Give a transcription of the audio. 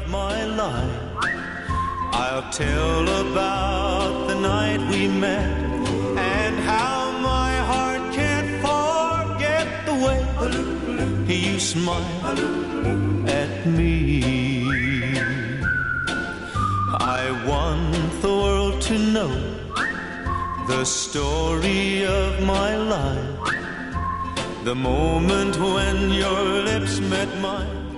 my life. I'll tell about the night we met and how my heart can't forget the way you smiled at me. I want the world to know the story of my life, the moment when your lips met mine.